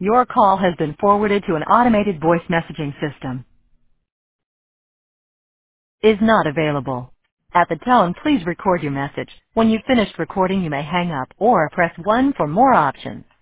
Your call has been forwarded to an automated voice messaging system. Is not available. At the tone, please record your message. When you've finished recording, you may hang up or press 1 for more options.